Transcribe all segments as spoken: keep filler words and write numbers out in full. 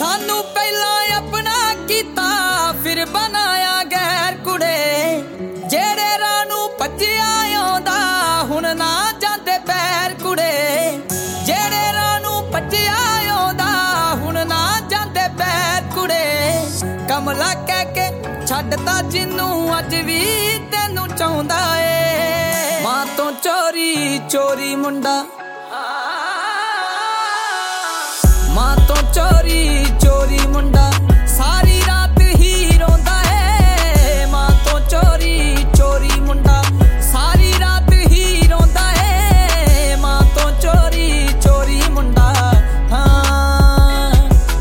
सानू पहला अपना कीता फिर बनाया गैर कुड़े जेड़े रानू भज्जिया आउंदा हुण ना जांदे पैर कुड़े जेड़े रानू भज्जिया आउंदा हुण ना जांदे पैर कुड़े कमला कह के छड्डता जिन्नू अज भी तैनू चाहुंदा ए मां तो चोरी चोरी मुंडा मां तो चोरी चोरी मुंडा सारी रात ही रोंदा है मां तो चोरी चोरी मुंडा सारी रात ही रोंदा है मां तो चोरी चोरी मुंडा हाँ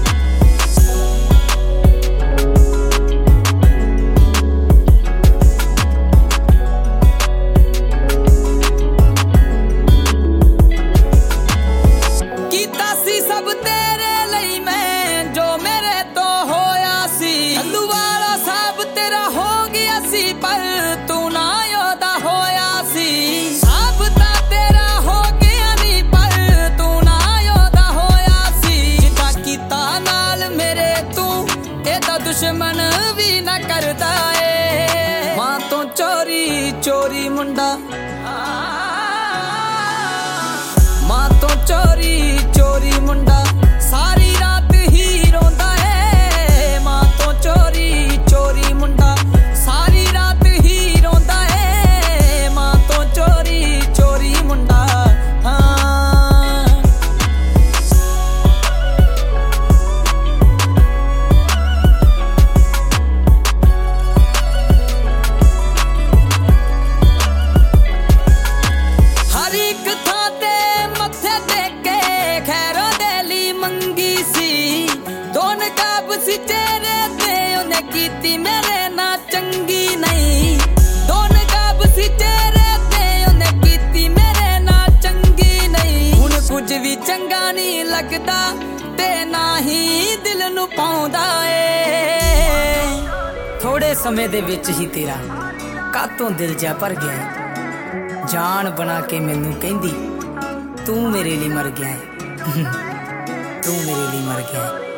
कीता सी सब तेरे लई मैं जो मेरे तो होया सी अल्लू वाला सब तेरा हो गया सी पर तू ना योदा होया सी सब ता तेरा हो गया नी पर तू ना योदा होया सी जिदा कीता नाल मेरे तू एदा दुश्मन भी ना करदा ए मां तो चोरी चोरी मुंडा मां तो चोरी चोरी मुंडा सारी रात ही रोंदा है मां तो चोरी चोरी मुंडा सारी रात ही रोंदा है मां तो चोरी चोरी मुंडा हाँ हर एक थां ते मत्थे टेके खैरों दे लई मंगी सी दोन काब सी तेरे ते उन्हें कीती मेरे ना चंगी नहीं दोन काब सी तेरे ते उन्हें कीती मेरे ना चंगी नहीं हुण कुछ भी चंगा नहीं लगदा ते ना ही दिल नू पाउंदा ए थोड़े समय दे विच ही तेरा कातों दिल जा भर गया है जान बना के मैनू कहंदी तू मेरे लिए मर गया है तू मेरे लिए मर गया है।